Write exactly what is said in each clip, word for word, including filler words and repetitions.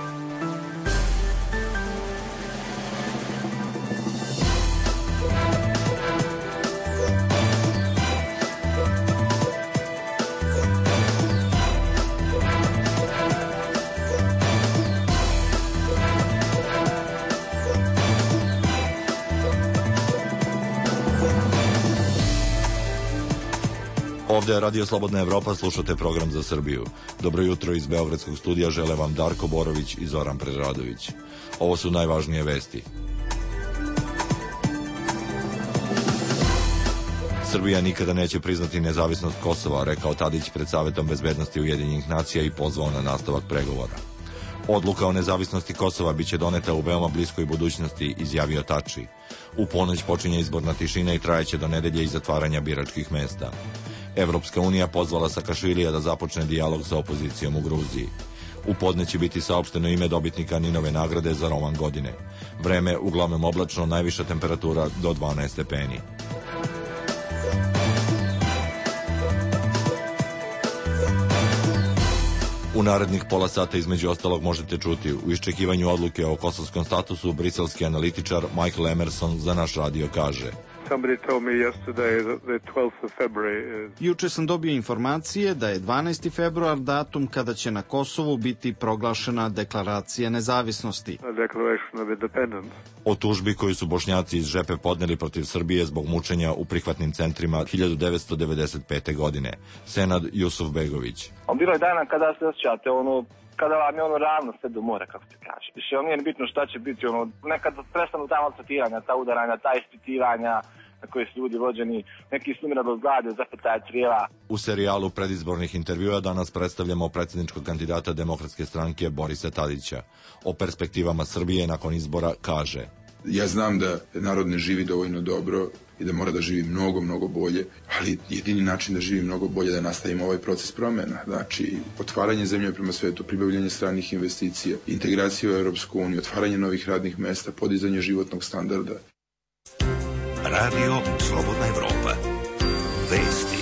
Ovde je Radio Slobodna Evropa, slušate program za Srbiju. Dobro jutro iz Beogradskog studija žele vam Darko Borović i Zoran Predradović. Ovo su najvažnije vesti. Srbija nikada neće priznati nezavisnost Kosova, rekao Tadić pred Savetom bezbednosti Ujedinjenih nacija i pozvao na nastavak pregovora. Odluka o nezavisnosti Kosova biće doneta u veoma bliskoj budućnosti, izjavio Tači. U ponoć počinje izborna tišina i trajeće do nedelje i zatvaranja biračkih mesta. Evropska unija pozvala Sakašvilija da započne dijalog sa opozicijom u Gruziji. U podne će biti saopšteno ime dobitnika Ninove nagrade za roman godine. Vreme uglavnom oblačno, najviša temperatura do dvanaest stepeni. U narednih pola sata između ostalog možete čuti: u iščekivanju odluke o kosovskom statusu, briselski analitičar Michael Emerson za naš radio kaže: Juče sam dobio informacije da je dvanaesti februar datum kada će na Kosovu biti proglašena deklaracija nezavisnosti. O tužbi koju su Bošnjaci iz Žepe podneli protiv Srbije zbog mučenja u prihvatnim centrima hiljadu devetsto devedeset pete. godine. Senad Jusuf Begović. Bilo je dana kada se osjećate ono, kada vam je ono ravno sve do mora, kako se kaže. Više ono nije bitno šta će biti, ono, nekad prestanu ta maltretiranja, ta udaranja, ta ispitivanja na koje su ljudi vođeni, neki sumira do glade, zapetaje crijeva. U serijalu predizbornih intervjua danas predstavljamo predsjedničkog kandidata Demokratske stranke Borisa Tadića. O perspektivama Srbije nakon izbora kaže: Ja znam da narod ne živi dovoljno dobro i da mora da živi mnogo, mnogo bolje, ali jedini način da živi mnogo bolje je da nastavimo ovaj proces promjena. Znači, otvaranje zemlje prema svetu, pribavljanje stranih investicija, integracija u Europsku uniju, otvaranje novih radnih mesta, podizanje životnog standarda. Radio Slobodna Evropa. Vesti.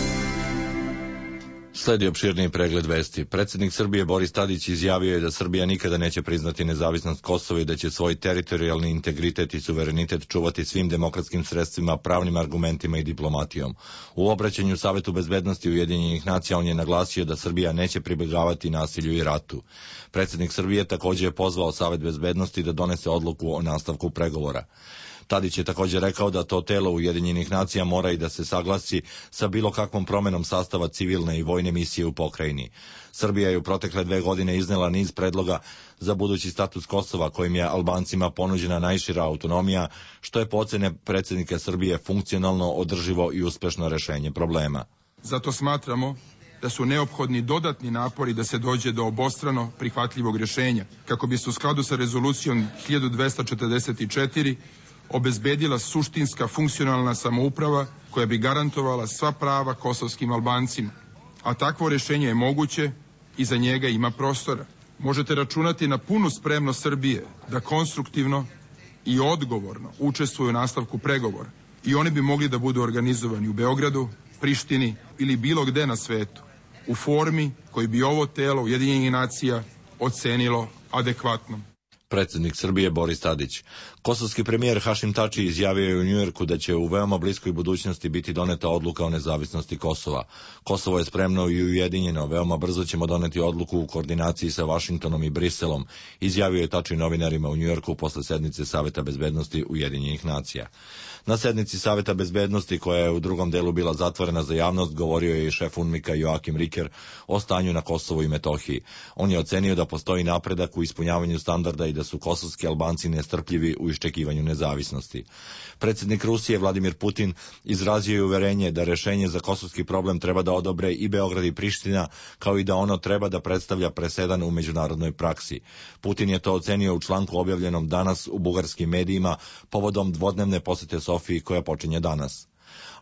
Sledi opširniji pregled vesti. Predsjednik Srbije Boris Tadić izjavio je da Srbija nikada neće priznati nezavisnost Kosova i da će svoj teritorijalni integritet i suverenitet čuvati svim demokratskim sredstvima, pravnim argumentima i diplomatijom. U obraćanju Savetu bezbednosti Ujedinjenih nacija on je naglasio da Srbija neće pribegavati nasilju i ratu. Predsjednik Srbije također je pozvao Savet bezbednosti da donese odluku o nastavku pregovora. Tadić je također rekao da to telo Ujedinjenih nacija mora i da se saglasi sa bilo kakvom promenom sastava civilne i vojne misije u pokrajini. Srbija je u protekle dve godine iznela niz predloga za budući status Kosova, kojim je Albancima ponuđena najšira autonomija, što je po ocene predsjednika Srbije funkcionalno, održivo i uspešno rešenje problema. Zato smatramo da su neophodni dodatni napori da se dođe do obostrano prihvatljivog rješenja, kako bi se u skladu sa rezolucijom hiljadu dvesta četrdeset četiri obezbedila suštinska funkcionalna samouprava koja bi garantovala sva prava kosovskim Albancima. A takvo rješenje je moguće i za njega ima prostora. Možete računati na punu spremnost Srbije da konstruktivno i odgovorno učestvuju u nastavku pregovora. I oni bi mogli da budu organizovani u Beogradu, Prištini ili bilo gde na svetu, u formi koji bi ovo telo Ujedinjenih nacija ocenilo adekvatno. Predsjednik Srbije Boris Tadić. Kosovski premijer Hašim Tači izjavio je u Njujorku da će u veoma bliskoj budućnosti biti doneta odluka o nezavisnosti Kosova. Kosovo je spremno i ujedinjeno, veoma brzo ćemo doneti odluku u koordinaciji sa Vašingtonom i Briselom, izjavio je Tači novinarima u Njujorku posle sednice Saveta bezbednosti Ujedinjenih nacija. Na sednici Saveta bezbednosti, koja je u drugom delu bila zatvorena za javnost, govorio je i šef UNMIK-a Joakim Riker o stanju na Kosovu i Metohiji. On je ocenio da postoji napredak u ispunjavanju standarda i da su kosovski Albanci nestrpljivi u iščekivanju nezavisnosti. Predsjednik Rusije Vladimir Putin izrazio je uverenje da rešenje za kosovski problem treba da odobre i Beograd i Priština, kao i da ono treba da predstavlja presedan u međunarodnoj praksi. Putin je to ocenio u članku objavljenom danas u bugarskim medijima povodom dvodnevne posete Sofiji koja počinje danas.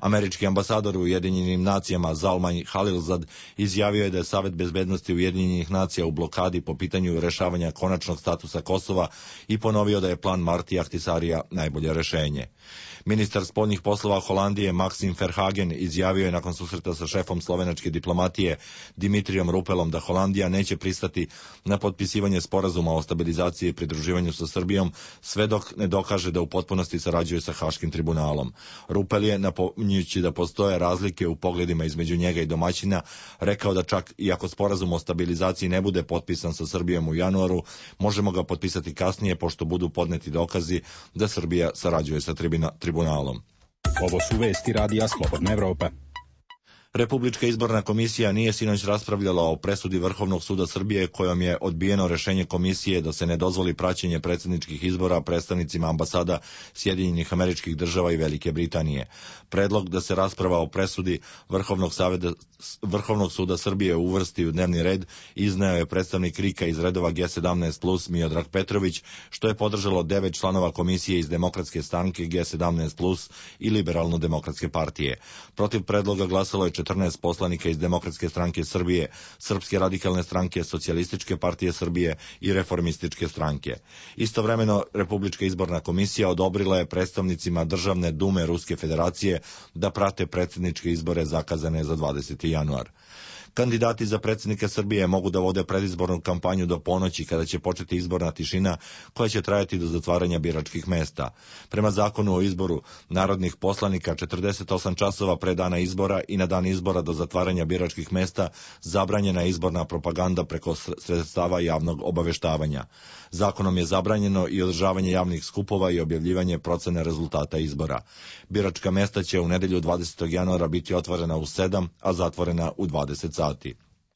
Američki ambasador u Ujedinjenim nacijama Zalmay Khalilzad izjavio je da je Savet bezbednosti Ujedinjenih nacija u blokadi po pitanju rešavanja konačnog statusa Kosova i ponovio da je plan Marti Ahtisarija najbolje rešenje. Ministar spoljnih poslova Holandije Maxim Verhagen izjavio je nakon susreta sa šefom slovenačke diplomatije Dimitrijom Rupelom da Holandija neće pristati na potpisivanje sporazuma o stabilizaciji i pridruživanju sa Srbijom sve dok ne dokaže da u potpunosti sarađuje sa Haškim tribunalom. Rupel je, napominjući da postoje razlike u pogledima između njega i domaćina, rekao da čak i ako sporazum o stabilizaciji ne bude potpisan sa Srbijom u januaru, možemo ga potpisati kasnije pošto budu podneti dokazi da Srbija sarađuje sa tribunalom. Ovo su vesti radija Slobodna Evropa. Republička izborna komisija nije sinoć raspravljala o presudi Vrhovnog suda Srbije kojom je odbijeno rešenje komisije da se ne dozvoli praćenje predsjedničkih izbora predstavnicima ambasada Sjedinjenih Američkih Država i Velike Britanije. Predlog da se rasprava o presudi Vrhovnog, saveda, Vrhovnog suda Srbije uvrsti u dnevni red izneo je predstavnik RIK-a iz redova G sedamnaest plus Miodrag Petrović, što je podržalo devet članova komisije iz Demokratske stranke G sedamnaest plus i Liberalno-demokratske partije. Protiv predloga glasalo je četrnaest poslanika iz Demokratske stranke Srbije, Srpske radikalne stranke, Socijalističke partije Srbije i Reformističke stranke. Istovremeno, Republička izborna komisija odobrila je predstavnicima Državne dume Ruske federacije da prate predsjedničke izbore zakazane za dvadeseti januar. Kandidati za predsjednika Srbije mogu da vode predizbornu kampanju do ponoći kada će početi izborna tišina koja će trajati do zatvaranja biračkih mesta. Prema zakonu o izboru narodnih poslanika četrdeset osam časova pre dana izbora i na dan izbora do zatvaranja biračkih mesta zabranjena je izborna propaganda preko sredstava javnog obaveštavanja. Zakonom je zabranjeno i održavanje javnih skupova i objavljivanje procene rezultata izbora. Biračka mesta će u nedelju dvadesetog januara biti otvorena u sedam, a zatvorena u dvadeset sati.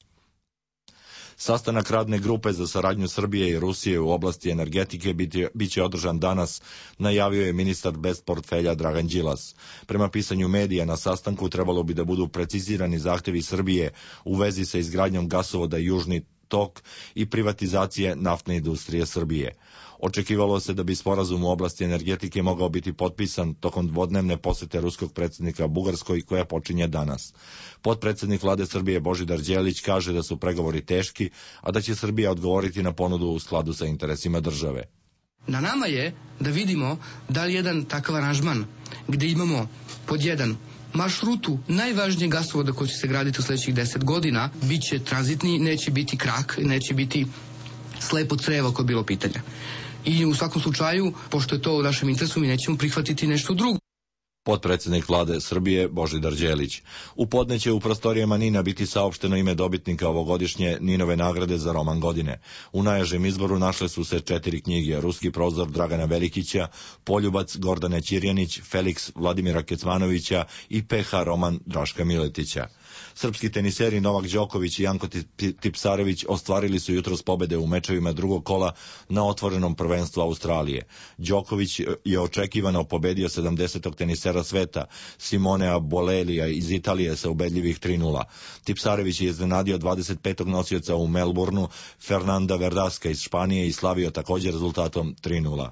Sastanak radne grupe za saradnju Srbije i Rusije u oblasti energetike biće održan danas, najavio je ministar bez portfelja Dragan Đilas. Prema pisanju medija, na sastanku trebalo bi da budu precizirani zahtevi Srbije u vezi sa izgradnjom gasovoda Južni tok i privatizacije naftne industrije Srbije. Očekivalo se da bi sporazum u oblasti energetike mogao biti potpisan tokom dvodnevne posete ruskog predsjednika Bugarskoj koja počinje danas. Potpredsjednik vlade Srbije Božidar Đelić kaže da su pregovori teški, a da će Srbija odgovoriti na ponudu u skladu sa interesima države. Na nama je da vidimo da li jedan takav aranžman gde imamo pod jedan maršrutu najvažnijeg gasovoda koji će se graditi u sledećih deset godina, bit će tranzitni, neće biti krak, neće biti slepo crevo ako je bilo pitanja. I u svakom slučaju, pošto je to u našem interesu, mi nećemo prihvatiti nešto drugo. Potpredsjednik vlade Srbije Božidar Đelić. U podne će u prostorijama Nina biti saopšteno ime dobitnika ovogodišnje Ninove nagrade za roman godine. U najjažem izboru našle su se četiri knjige: Ruski prozor Dragana Velikića, Poljubac Gordane Ćirjanić, Feliks Vladimira Kecmanovića i P H roman Draška Miletića. Srpski teniseri Novak Đoković i Janko Tipsarević ostvarili su jutros pobede u mečevima drugog kola na otvorenom prvenstvu Australije. Đoković je očekivano pobedio sedamdesetog tenisera sveta Simonea Bolelija iz Italije sa ubedljivih tri nula. Tipsarević je iznenadio dvadeset petog nosioca u Melbourneu Fernanda Verdaska iz Španije i slavio također rezultatom tri nula.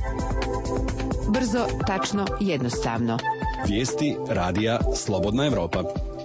Brzo, tačno, jednostavno. Vijesti radija Slobodna Evropa.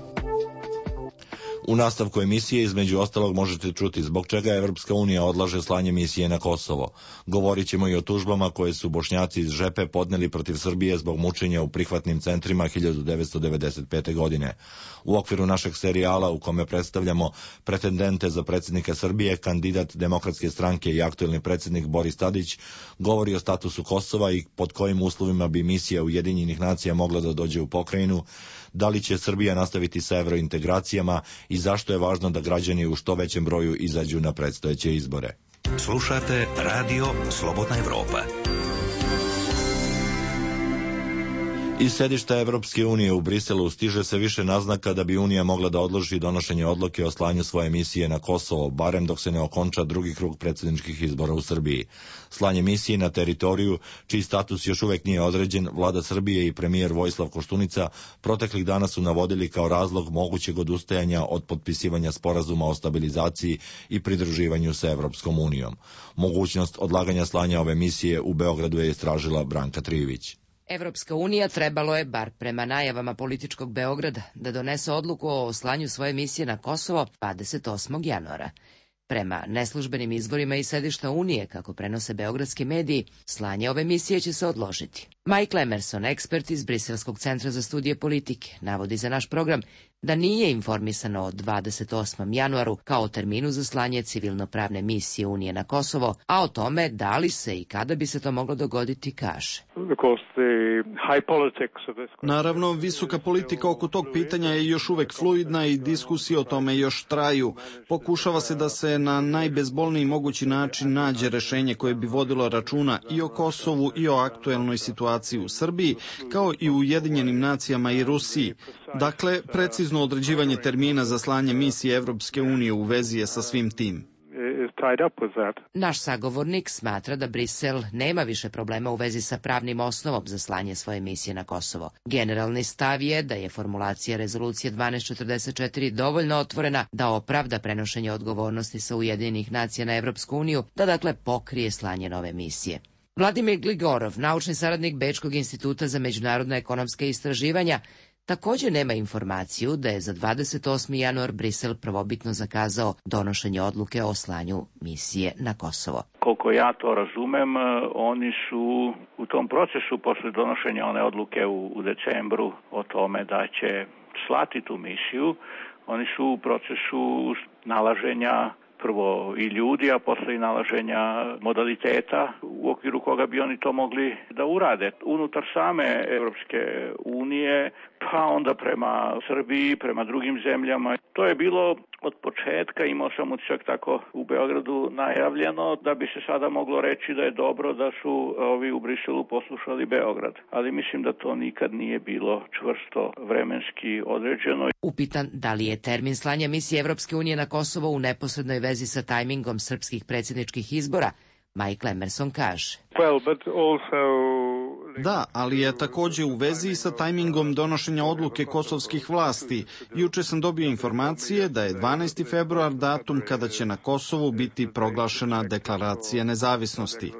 U nastavku emisije između ostalog možete čuti zbog čega Evropska unija odlaže slanje misije na Kosovo. Govorit ćemo i o tužbama koje su Bošnjaci iz Žepe podneli protiv Srbije zbog mučenja u prihvatnim centrima hiljadu devetsto devedeset pete. godine. U okviru našeg serijala u kome predstavljamo pretendente za predsjednika Srbije, kandidat Demokratske stranke i aktuelni predsjednik Boris Tadić govori o statusu Kosova i pod kojim uslovima bi misija Ujedinjenih nacija mogla da dođe u pokrajinu, da li će Srbija nastaviti sa evrointegracijama i zašto je važno da građani u što većem broju izađu na predstojeće izbore. Slušate Radio Slobodna Evropa. Iz sedišta Evropske unije u Briselu stiže se više naznaka da bi Unija mogla da odloži donošenje odluke o slanju svoje misije na Kosovo, barem dok se ne okonča drugi krug predsjedničkih izbora u Srbiji. Slanje misije na teritoriju, čiji status još uvek nije određen, vlada Srbije i premijer Vojislav Koštunica proteklih dana su navodili kao razlog mogućeg odustajanja od potpisivanja sporazuma o stabilizaciji i pridruživanju sa Evropskom unijom. Mogućnost odlaganja slanja ove misije u Beogradu je istražila Branka Trivić. Evropska unija trebalo je, bar prema najavama političkog Beograda, da donese odluku o oslanju svoje misije na Kosovo dvadeset osmog januara. Prema neslužbenim izvorima i sedišta Unije, kako prenose beogradski mediji, slanje ove misije će se odložiti. Mike Emerson, ekspert iz Briselskog centra za studije politike, navodi za naš program da nije informisano o dvadeset osmom januaru kao terminu za slanje civilno-pravne misije Unije na Kosovo, a o tome da li se i kada bi se to moglo dogoditi kaže. Naravno, visoka politika oko tog pitanja je još uvek fluidna i diskusije o tome još traju. Pokušava se da se na najbezbolniji mogući način nađe rešenje koje bi vodilo računa i o Kosovu i o aktuelnoj situaciji u Srbiji, kao i u Ujedinjenim nacijama i Rusiji. Dakle, precizno određivanje termina za slanje misije Evropske unije u vezi je sa svim tim. Naš sagovornik smatra da Brisel nema više problema u vezi sa pravnim osnovom za slanje svoje misije na Kosovo. Generalni stav je da je formulacija rezolucije dvanaest četrdeset četiri dovoljno otvorena da opravda prenošenje odgovornosti sa Ujedinjenih nacija na Evropsku uniju, da dakle pokrije slanje nove misije. Vladimir Gligorov, naučni saradnik Bečkog instituta za međunarodna ekonomska istraživanja, također nema informaciju da je za dvadeset osmi januar Brisel prvobitno zakazao donošenje odluke o slanju misije na Kosovo. Koliko ja to razumem, oni su u tom procesu posle donošenja one odluke u, u decembru o tome da će slati tu misiju, oni su u procesu nalaženja prvo i ljudi, a posle i nalaženja modaliteta u okviru koga bi oni to mogli da urade. Unutar same Evropske unije, pa onda prema Srbiji, prema drugim zemljama. To je bilo od početka, imao sam utisak tako u Beogradu najavljeno, da bi se sada moglo reći da je dobro da su ovi u Briselu poslušali Beograd. Ali mislim da to nikad nije bilo čvrsto vremenski određeno. Upitan da li je termin slanja misije Evropske unije na Kosovo u neposrednoj vezi sa tajmingom srpskih predsjedničkih izbora, Mike Emerson kaže. Well, but also... Da, ali je također u vezi sa tajmingom donošenja odluke kosovskih vlasti. Juče sam dobio informacije da je dvanaesti februar datum kada će na Kosovu biti proglašena deklaracija nezavisnosti.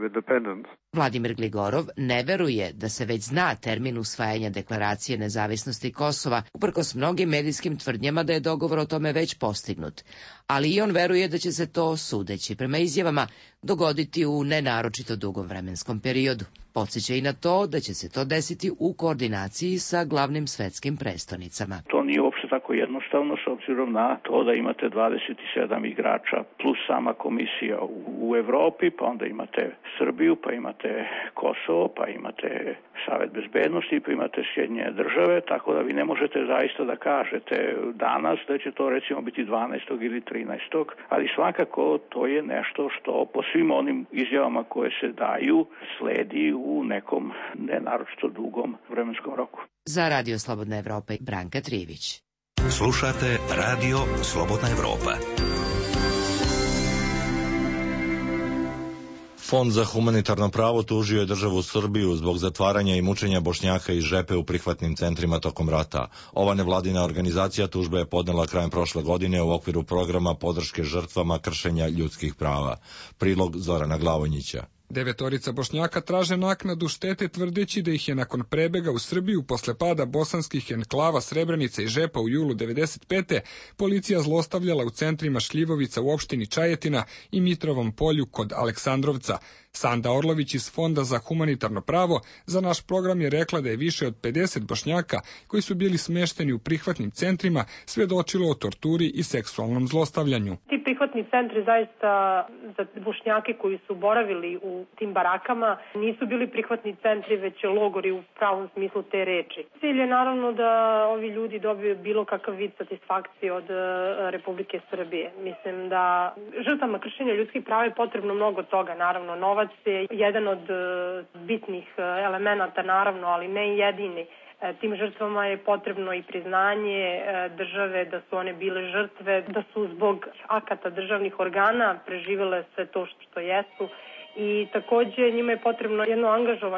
Vladimir Gligorov ne veruje da se već zna termin usvajanja deklaracije nezavisnosti Kosova, uprkos mnogim medijskim tvrdnjama da je dogovor o tome već postignut. Ali i on veruje da će se to, sudeći prema izjavama, dogoditi u nenaročito dugom vremenskom periodu. Podsjeća i na to da će se to desiti u koordinaciji sa glavnim svetskim prestonicama. To nije uopšte tako jednostavno s obzirom na to da imate dvadeset sedam igrača plus sama komisija u, u Evropi, pa onda imate Srbiju, pa imate Kosovo, pa imate Savet bezbednosti, pa imate Sjedinjene države, tako da vi ne možete zaista da kažete danas da će to recimo biti dvanaestog ili trinaestog, ali svakako to je nešto što po svim onim izjavama koje se daju sledi u nekom nenaročito dugom vremenskom roku. Za Radio Slobodna Evropa, Branka Trivić. Slušate Radio Slobodna Evropa. Fond za humanitarno pravo tužio je državu Srbiju zbog zatvaranja i mučenja Bošnjaka iz Žepe u prihvatnim centrima tokom rata. Ova nevladina organizacija tužbe je podnela krajem prošle godine u okviru programa podrške žrtvama kršenja ljudskih prava. Prilog Zorana Glavonjića. Devetorica Bošnjaka traže naknadu štete tvrdeći da ih je nakon prebega u Srbiju posle pada bosanskih enklava Srebrenica i Žepa u julu devedeset pete policija zlostavljala u centrima Šljivovica u opštini Čajetina i Mitrovom polju kod Aleksandrovca. Sanda Orlović iz Fonda za humanitarno pravo za naš program je rekla da je više od pedeset Bošnjaka koji su bili smešteni u prihvatnim centrima svedočilo o torturi i seksualnom zlostavljanju. Ti prihvatni centri zaista za Bošnjake koji su boravili u tim barakama nisu bili prihvatni centri, već logori u pravom smislu te reči. Cilj je naravno da ovi ljudi dobiju bilo kakav vid satisfakcije od Republike Srbije. Mislim da žrtvama kršenja ljudskih prava je potrebno mnogo toga, naravno novac je jedan od bitnih elemenata, naravno, ali ne jedini. Tim žrtvama je potrebno i priznanje države da su one bile žrtve, da su zbog akata državnih organa preživele sve to što jesu. I takođe njima je potrebno jedno angažovanje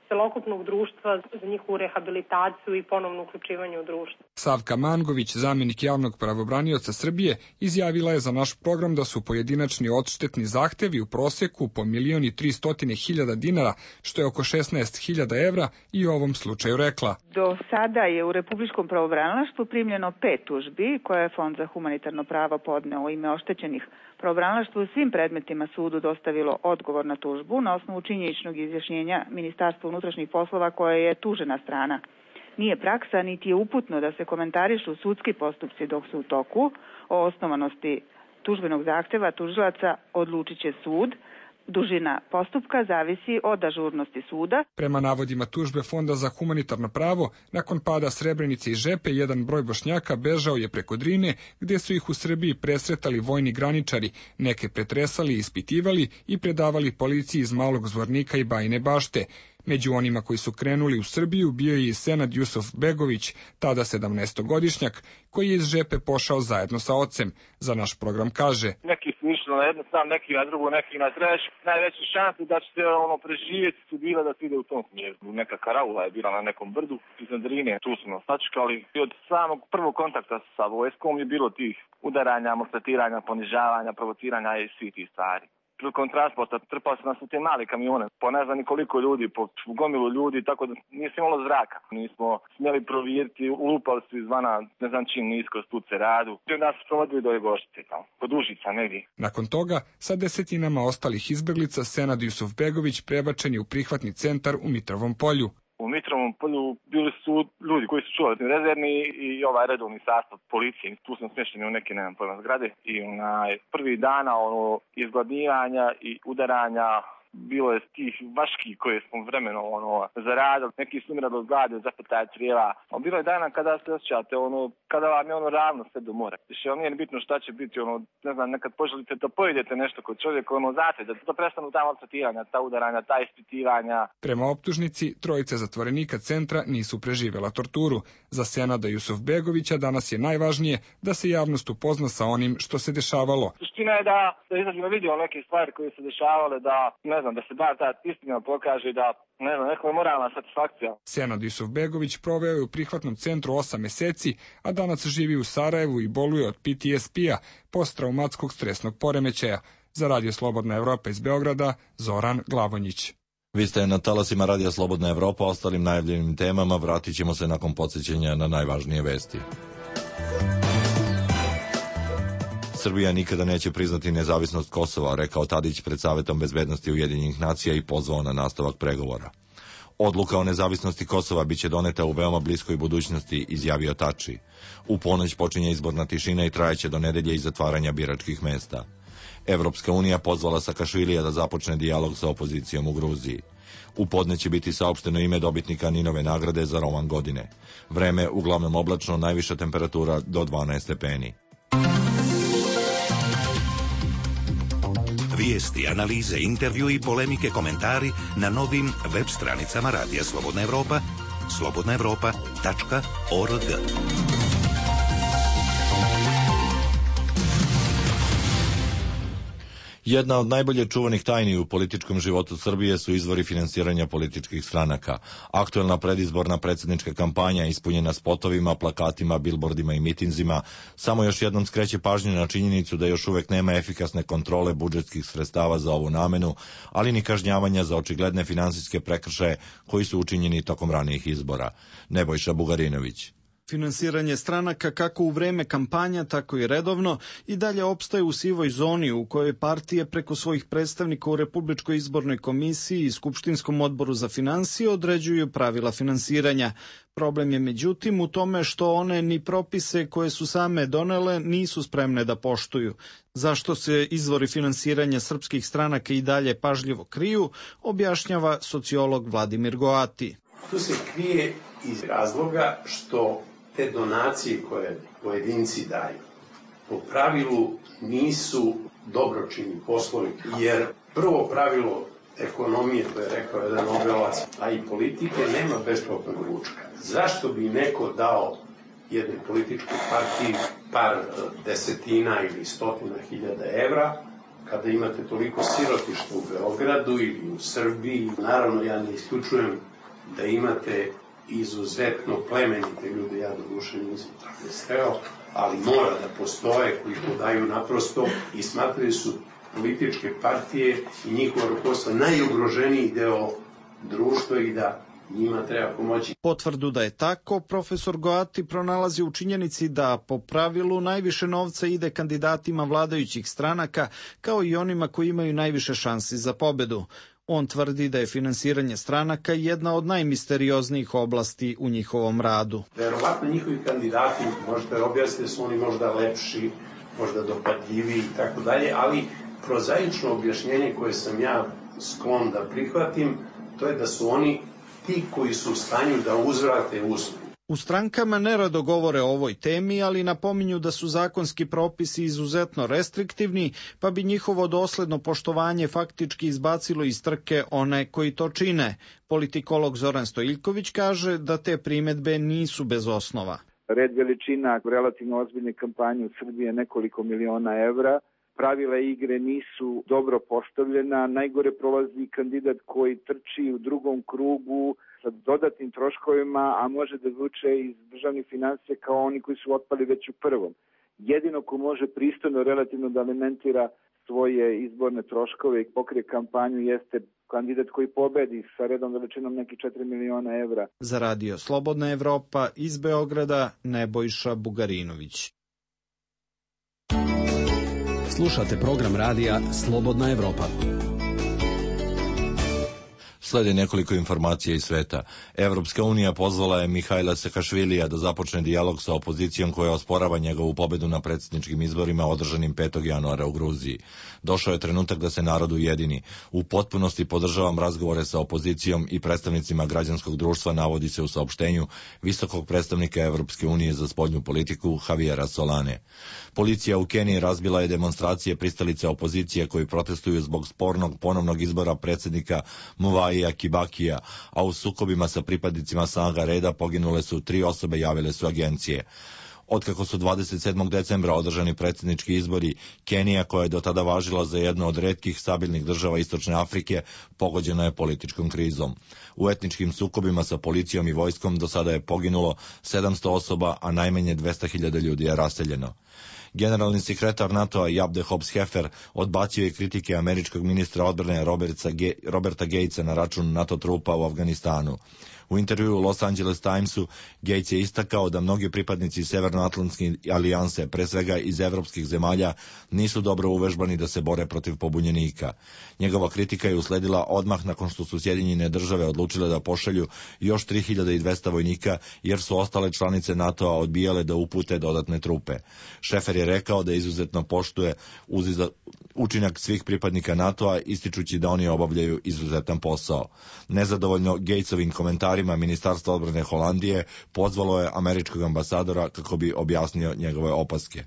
celokupnog društva za njihovu rehabilitaciju i ponovno uključivanje u društvo. Savka Mangović, zamjenik javnog pravobranioca Srbije, izjavila je za naš program da su pojedinačni odštetni zahtevi u proseku po milion i tristotine hiljada dinara, što je oko šesnaest hiljada evra, i u ovom slučaju rekla. Do sada je u Republičkom pravobranilaštvu primljeno pet tužbi koje je Fond za humanitarno pravo podneo u ime oštećenih. Pravobranilaštvo u svim predmetima sudu dostavilo odgovor na tužbu na osnovu činjeničnog izjašnjenja Ministarstva unutrašnjih poslova koje je tužena strana. Nije praksa niti je uputno da se komentarišu sudski postupci dok su u toku. O osnovanosti tužbenog zahteva tužilaca odlučit će sud. Dužina postupka zavisi od ažurnosti suda. Prema navodima tužbe Fonda za humanitarno pravo, nakon pada Srebrenice i Žepe, jedan broj Bošnjaka bežao je preko Drine, gde su ih u Srbiji presretali vojni graničari, neke pretresali, ispitivali i predavali policiji iz Malog Zvornika i Bajine Bašte. Među onima koji su krenuli u Srbiju bio je i Senad Jusuf Begović, tada sedamnaestogodišnjak, koji je iz Žepe pošao zajedno sa ocem. Za naš program kaže: Neki su išli na jednu stranu, neki na drugu, neki na treću. Najveće šanse da će se ono preživjeti su bila da se ide u tom smjeru. Neka karaula je bila na nekom brdu iznad Drine, tu su nas sačekali. I od samog prvog kontakta sa vojskom je bilo tih udaranja, maltretiranja, ponižavanja, provociranja i svih tih stvari. Prilikom transporta trpao se nas u te male kamione, po ne znam koliko ljudi, po gomilu ljudi, tako da nije imalo zraka. Nismo smjeli provjeriti, ulupali su izvana, ne znam čim nisko stuce radu. I onda su provodili do Jegoštice, tamo, kod Užica negdje. Nakon toga, sa desetinama ostalih izbeglica, Senad Jusuf Begović prebačen je u prihvatni centar u Mitrovom Polju. U Mitrovom Polju bili su ljudi koji su čuvali rezervni i ovaj redovni sastav policije. Tu smo smješteni u neke, nemam pojma, zgrade. I onaj, prvi dana ono, izgladnijanja i udaranja bilo je tih vaški koje smo vremenom ono, zaradili. Neki su umirali od glade, zapetaje crijeva. Bilo je dana kada se osjećate, ono, kada vam je ono ravno sve do mora. Više ono nije bitno šta će biti, ono, ne znam, nekad poželite da pojedete nešto kod čovjeka, ono, znate, da to prestanu ta maltretiranja, ta udaranja, ta ispitivanja. Prema optužnici, trojica zatvorenika centra nisu preživjela torturu. Za Senada Jusuf Begovića danas je najvažnije da se javnost upozna sa onim što se dešavalo. Suština je da, da izađemo vidio neke stvari koje se dešavale, da ne znam, da se bar ta istina pokaže, da ne znam, neka moralna satisfakcija. Senad Jusuf Begović proveo je u prihvatnom centru osam meseci, a danas živi u Sarajevu i boluje od P T S P-a, posttraumatskog stresnog poremećaja. Za Radio Slobodna Evropa iz Beograda, Zoran Glavonjić. Vi ste na talasima Radija Slobodna Evropa, ostalim najavljenim temama vratit ćemo se nakon podsjećanja na najvažnije vesti. Srbija nikada neće priznati nezavisnost Kosova, rekao Tadić pred Savetom bezbednosti Ujedinjenih nacija i pozvao na nastavak pregovora. Odluka o nezavisnosti Kosova biće doneta u veoma bliskoj budućnosti, izjavio Tači. U ponoć počinje izborna tišina i trajeće do nedelje i zatvaranja biračkih mesta. Evropska unija pozvala Sakašvilija da započne dijalog sa opozicijom u Gruziji. U podne će biti saopšteno ime dobitnika Ninove nagrade za roman godine. Vreme uglavnom oblačno, najviša temperatura do dvanaest stepeni. Vijesti, analize, intervju i polemike, komentari na novim web stranicama Radija Slobodna Evropa, slobodna evropa tačka org. Jedna od najbolje čuvanih tajni u političkom životu Srbije su izvori finansiranja političkih stranaka. Aktuelna predizborna predsjednička kampanja, ispunjena spotovima, plakatima, bilbordima i mitinzima, samo još jednom skreće pažnju na činjenicu da još uvek nema efikasne kontrole budžetskih sredstava za ovu namenu, ali ni kažnjavanja za očigledne finansijske prekršaje koji su učinjeni tokom ranijih izbora. Nebojša Bugarinović. Finansiranje stranaka kako u vreme kampanja, tako i redovno i dalje opstaje u sivoj zoni u kojoj partije preko svojih predstavnika u Republičkoj izbornoj komisiji i Skupštinskom odboru za finansije određuju pravila finansiranja. Problem je međutim u tome što one ni propise koje su same donele nisu spremne da poštuju. Zašto se izvori finansiranja srpskih stranaka i dalje pažljivo kriju, objašnjava sociolog Vladimir Goati. Tu se krije iz razloga što te donacije koje pojedinci daju po pravilu nisu dobročinni poslovi, jer prvo pravilo ekonomije, to je rekao jedan Nobelovac, a i politike, nema besplatnog ručka. Zašto bi neko dao jednoj političkoj partiji par desetina ili stotina hiljada evra, kada imate toliko sirotišta u Beogradu ili u Srbiji? Naravno, ja ne isključujem da imate izuzetno plemenite ljude, ja do duše nisam tako sreo, ali mora da postoje koji to daju naprosto i smatraju su političke partije i njihova rukovodstva najugroženiji deo društva i da njima treba pomoći. Potvrdu da je tako, profesor Goati pronalazi u činjenici da po pravilu najviše novca ide kandidatima vladajućih stranaka, kao i onima koji imaju najviše šansi za pobedu. On tvrdi da je finansiranje stranaka jedna od najmisterioznijih oblasti u njihovom radu. Verovatno njihovi kandidati, možete objasniti da su oni možda lepši, možda dopadljiviji i tako dalje, ali prozaično objašnjenje koje sam ja sklon da prihvatim, to je da su oni ti koji su u stanju da uzvrate uslugu. U strankama nerado govore o ovoj temi, ali napominju da su zakonski propisi izuzetno restriktivni, pa bi njihovo dosledno poštovanje faktički izbacilo iz trke one koji to čine. Politikolog Zoran Stojiljković kaže da te primedbe nisu bez osnova. Red veličina relativno ozbiljne kampanje u Srbiji je nekoliko miliona evra. Pravila igre nisu dobro postavljena. Najgore prolazi kandidat koji trči u drugom krugu sa dodatnim troškovima, a može da zvuče iz državnih finansija kao oni koji su otpali već u prvom. Jedino ko može pristojno relativno da alimentira svoje izborne troškove i pokrije kampanju jeste kandidat koji pobedi sa redom veličinom nekih četiri miliona evra. Za radio Slobodna Evropa iz Beograda Nebojša Bugarinović. Slušate program radija Slobodna Evropa. Slede nekoliko informacija iz sveta. Evropska unija pozvala je Mihajla Sakašvilija da započne dijalog sa opozicijom koja osporava njegovu pobedu na predsjedničkim izborima održanim petog januara u Gruziji. Došao je trenutak da se narod ujedini. U potpunosti podržavam razgovore sa opozicijom i predstavnicima građanskog društva, navodi se u saopštenju visokog predstavnika Evropske unije za spoljnu politiku Javiera Solane. Policija u Keniji razbila je demonstracije pristalice opozicije koji protestuju zbog spornog ponovnog izbora predsjednika Muvaija Kibakija, a u sukobima sa pripadnicima snaga reda poginule su tri osobe, javile su agencije. Otkako su dvadeset sedmog decembra održani predsjednički izbori, Kenija, koja je do tada važila za jednu od retkih stabilnih država Istočne Afrike, pogođena je političkom krizom. U etničkim sukobima sa policijom i vojskom do sada je poginulo sedamsto osoba, a najmanje dvesta hiljada ljudi je raseljeno. Generalni sekretar NATO-a Jabde Hobbs-Hefer odbacio je kritike američkog ministra odbrane Roberta Gatesa na račun NATO trupa u Afganistanu. U intervjuu u Los Angeles Timesu Gates je istakao da mnogi pripadnici Severnoatlantske alijanse, pre svega iz evropskih zemalja, nisu dobro uvežbani da se bore protiv pobunjenika. Njegova kritika je usledila odmah nakon što su Sjedinjene države odlučile da pošalju još tri hiljade dvesta vojnika, jer su ostale članice NATO-a odbijale da upute dodatne trupe. Šefer je rekao da izuzetno poštuje učinak svih pripadnika NATO-a, ističući da oni obavljaju izuzetan posao. Nezadovoljno Gatesovim komentarima, Ministarstvo odbrane Holandije pozvalo je američkog ambasadora kako bi objasnio njegove opaske.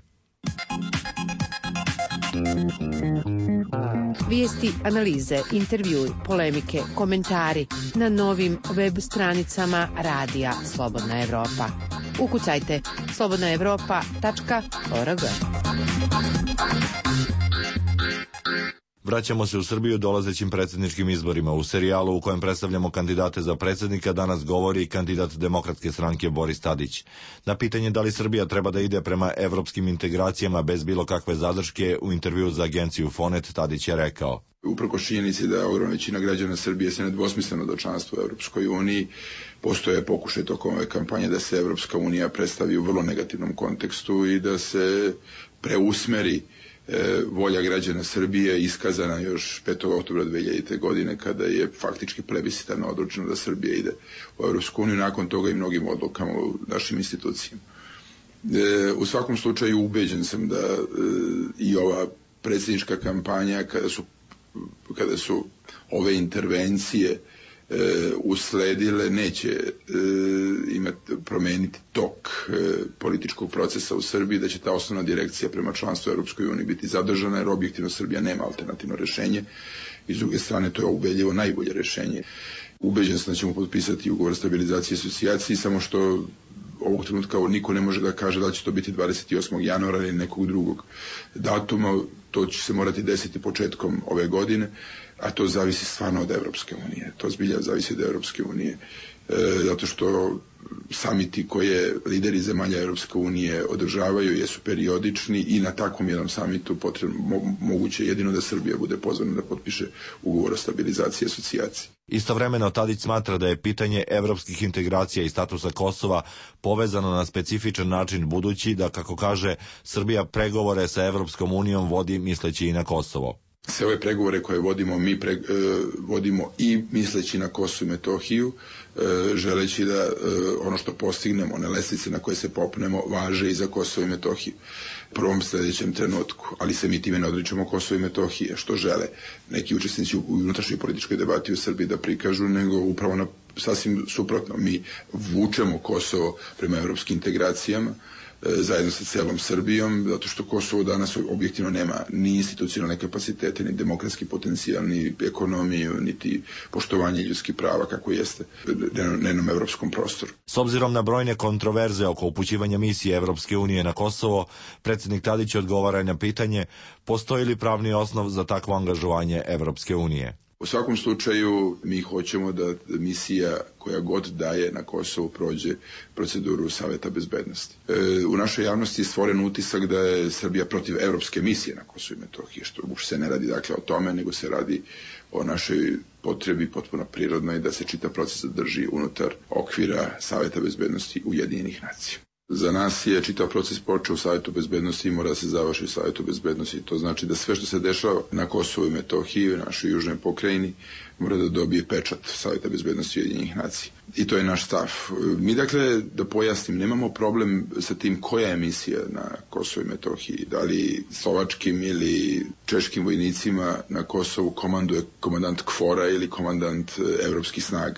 Vijesti, analize, intervjui, polemike, komentari na novim web stranicama Radija Slobodna Evropa. Ukucajte slobodna evropa tačka org. Vraćamo se u Srbiju dolazećim predsjedničkim izborima. U serijalu u kojem predstavljamo kandidate za predsjednika danas govori kandidat Demokratske stranke Boris Tadić. Na pitanje da li Srbija treba da ide prema evropskim integracijama bez bilo kakve zadrške, u intervju za agenciju Fonet Tadić je rekao: Uprkos činjenici da ogromna većina građana Srbije se nedvosmisleno do članstva u Evropskoj uniji, postoje pokušaj tokom ove kampanje da se Evropska unija predstavi u vrlo negativnom kontekstu i da se preusmeri E, volja građana Srbije iskazana još petog oktobra dve hiljadite. godine kada je faktički plebiscitarno odlučeno da Srbija ide u Evropsku uniju, nakon toga i mnogim odlukama u našim institucijama. E, u svakom slučaju ubeđen sam da e, i ova predsjednička kampanja, kada su, kada su ove intervencije E, usledile, neće e, imati, promeniti tok e, političkog procesa u Srbiji, da će ta osnovna direkcija prema članstvu u Europskoj uniji biti zadržana, jer objektivno Srbija nema alternativno rešenje i s druge strane to je ubedljivo najbolje rešenje. Ubeđen sam da ćemo potpisati ugovor stabilizacije i asocijacije, samo što ovog trenutka niko ne može da kaže da će to biti dvadeset osmog januara ili nekog drugog datuma. To će se morati desiti početkom ove godine, a to zavisi stvarno od Evropske unije. To zbilja zavisi od Evropske unije. zato što samiti koje lideri zemalja Europske unije održavaju jesu periodični i na takvom jednom samitu potrebno, mo, moguće jedino da Srbija bude pozvana da potpiše ugovor o stabilizaciji i asocijaciji. Istovremeno Tadić smatra da je pitanje evropskih integracija i statusa Kosova povezano na specifičan način budući da, kako kaže, Srbija pregovore sa Evropskom unijom vodi misleći i na Kosovo. Sve ove pregovore koje vodimo, mi pre, e, vodimo i misleći na Kosovo i Metohiju, e, želeći da e, ono što postignemo, one lestvice na koje se popnemo, važe i za Kosovo i Metohiju. U prvom sljedećem trenutku, ali se mi time ne odričemo Kosovo i Metohije, što žele neki učesnici u unutrašnjoj političkoj debati u Srbiji da prikažu, nego upravo na sasvim suprotno. Mi vučemo Kosovo prema evropskim integracijama, zajedno sa celom Srbijom, zato što Kosovo danas objektivno nema ni institucionalne kapacitete, ni demokratski potencijal, ni ekonomiju, niti poštovanje ljudskih prava kako jeste na jednom evropskom prostoru. S obzirom na brojne kontroverze oko upućivanja misije Evropske unije na Kosovo, predsjednik Tadić odgovara na pitanje postoji li pravni osnov za takvo angažovanje Evropske unije. U svakom slučaju mi hoćemo da misija koja god daje na Kosovu prođe proceduru Saveta bezbednosti. E, u našoj javnosti je stvoren utisak da je Srbija protiv evropske misije na Kosovu i Metohiji, što uopšte se ne radi dakle o tome, nego se radi o našoj potrebi potpuno prirodnoj da se čitav proces zadrži unutar okvira Saveta bezbednosti Ujedinjenih nacija. Za nas je čitav proces počeo u Savetu bezbednosti i mora da se završi u Savetu bezbednosti. To znači da sve što se dešava na Kosovu i Metohiji, u našoj južnoj pokrajini, mora da dobije pečat Saveta bezbednosti Ujedinjenih nacija. I to je naš stav. Mi, dakle, da pojasnim, nemamo problem sa tim koja je misija na Kosovu i Metohiji. Da li slovačkim ili češkim vojnicima na Kosovu komanduje komandant KFOR-a ili komandant evropskih snaga.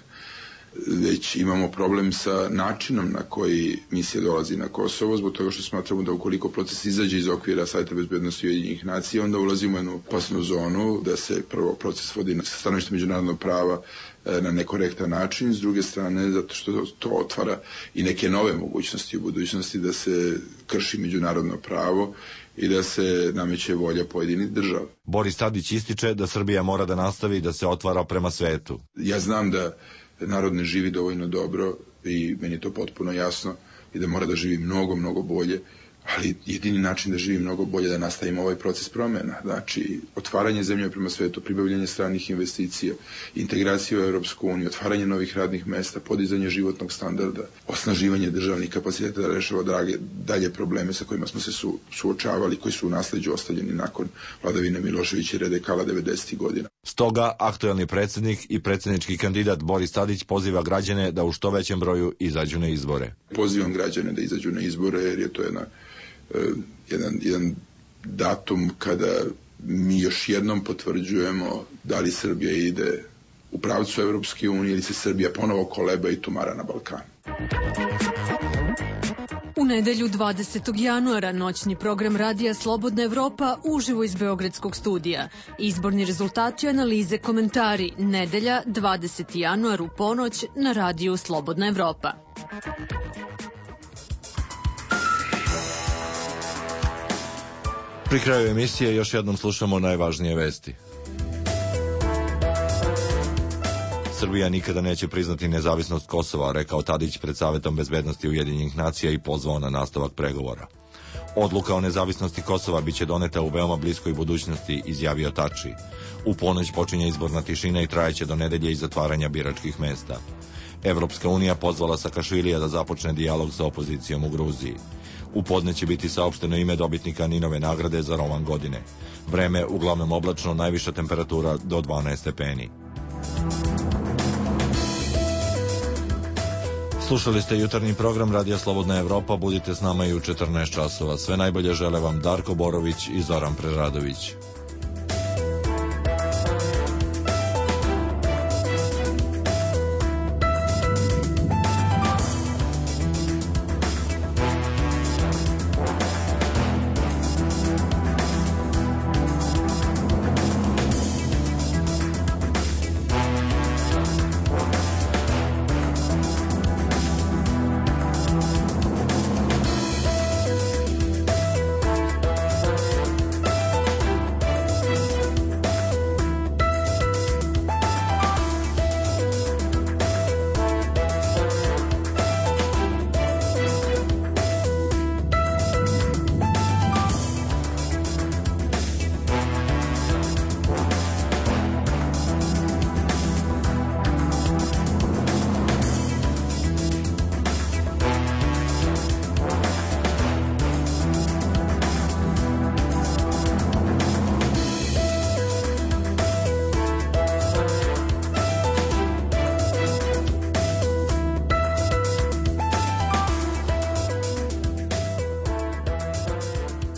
Već imamo problem sa načinom na koji misija dolazi na Kosovo, zbog toga što smatramo da ukoliko proces izađe iz okvira Saveta bezbednosti Ujedinjenih nacija, onda ulazimo u jednu opasnu zonu da se prvo proces vodi sa stanovišta međunarodnog prava na nekorektan način, s druge strane zato što to otvara i neke nove mogućnosti u budućnosti da se krši međunarodno pravo i da se nameće volja pojedinih država. Boris Tadić ističe da Srbija mora da nastavi da se otvara prema svetu. Ja znam da narod ne živi dovoljno dobro i meni je to potpuno jasno i da mora da živi mnogo, mnogo bolje, ali jedini način da živi mnogo bolje da nastavimo ovaj proces promjena. Znači, otvaranje zemlje prema svetu, pribavljanje stranih investicija, integracija u Europsku uniju, otvaranje novih radnih mesta, podizanje životnog standarda, osnaživanje državnih kapaciteta da rešava drage, dalje probleme sa kojima smo se su, suočavali, koji su u nasleđu ostavljeni nakon vladavine Miloševića i Redekala devedesetih godina. Stoga, aktuelni predsjednik i predsjednički kandidat Boris Tadić poziva građane da u što većem broju izađu na izbore. Pozivam građane da izađu na izbore jer je to jedna Jedan, jedan datum kada mi još jednom potvrđujemo da li Srbija ide u pravcu Evropske unije ili se Srbija ponovo koleba i tumara na Balkanu. U nedelju dvadesetog januara noćni program radija Slobodna Evropa uživo iz Beogradskog studija. Izborni rezultati, analize, komentari. Nedelja dvadeseti januar u ponoć na radiju Slobodna Evropa. Pri kraju emisije još jednom slušamo najvažnije vesti. Srbija nikada neće priznati nezavisnost Kosova, rekao Tadić pred Savetom bezbednosti Ujedinjenih nacija i pozvao na nastavak pregovora. Odluka o nezavisnosti Kosova biće doneta u veoma bliskoj budućnosti, izjavio Tači. U ponoć počinje izborna tišina i trajeće do nedelje i zatvaranja biračkih mesta. Evropska unija pozvala Sakašvilija da započne dijalog sa opozicijom u Gruziji. U podne će biti saopšteno ime dobitnika Ninove nagrade za roman godine. Vreme uglavnom oblačno, najviša temperatura do dvanaest stepeni. Slušali ste jutarnji program Radija Slobodna Evropa. Budite s nama i u četrnaest časova. Sve najbolje žele vam Darko Borović i Zoran Preradović.